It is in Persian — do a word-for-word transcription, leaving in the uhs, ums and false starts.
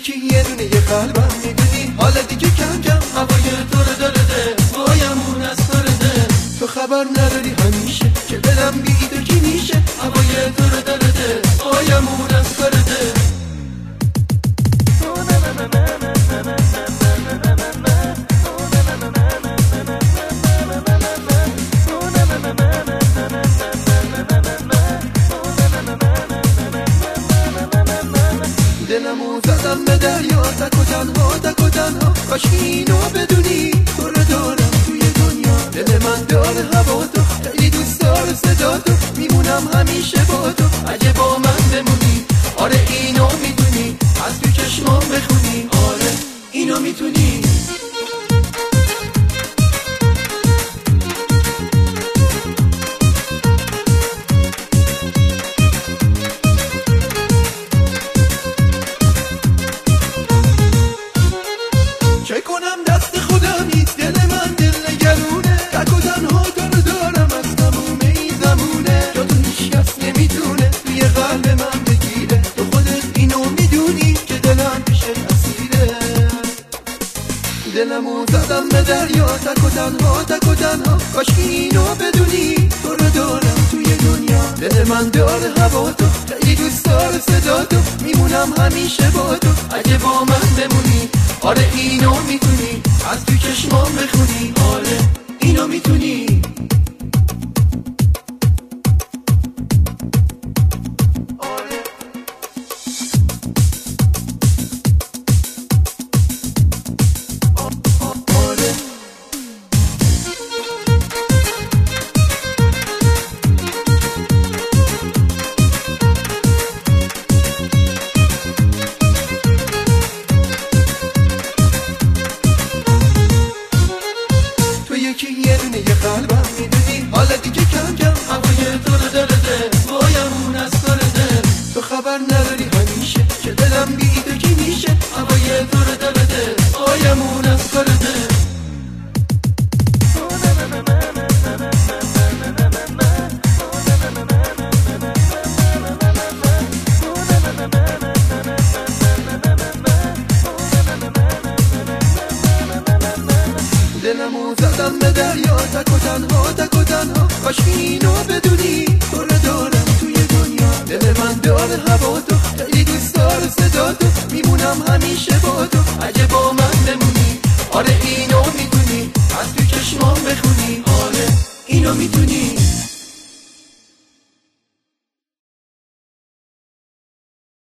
یکی یه دونه یه قلبم میدونی، حالا دیگه کم کم هوای تو رو داره، وایمون از داره. تو خبر نداری همیشه که دلم بی تو کی میشه، هوای تو رو داره، وایمون از داره. دلمو زدم به دریا، تک و تنها تک و تنها، کاش اینو بدونی تو رو دارم توی دنیا. دل من داره هوا تو، خیلی دوست داره صدا تو، میمونم همیشه با تو اگه با من بمونی. آره اینو میدونی، از تو چشمام بخونی، آره اینو میتونی. چه کنم دست خودمی، دل من دل نگرونه، تک و تنها تو رو دارم از تموم این زمونه. جا تو هیچ کس نمیتونه توی قلب من بگیره، تو خودت اینو میدونی که دلم پیش اسیره. دلمو زدم به دریا، تک و تنها تک و تنها، کاش اینو بدونی تو رو دارم توی دنیا. دل من داره هوا تو، خیلی دوست داره صدا تو، میمونم همیشه با تو اگه با من بمونی. آره اینو میتونی، از تو چشمام بخونی، آره اینو میتونی. یکی یه دونه یه قلبم میدونی، حالا دیگه کم کم هوای تو رو داره، وایمون از داره. تو خبر نداری همیشه که دلم بی تو کی میشه، هوای تو رو داره، وایمون از داره. دلمو زدم به دریا، تک و تنها تک و تنها، کاش اینو بدونی تو رو دارم توی دنیا. دل من داره هوا تو، خیلی دوست داره صدا تو، میمونم همیشه با تو اگه با من بمونی. آره اینو میدونی، از تو چشمام بخونی.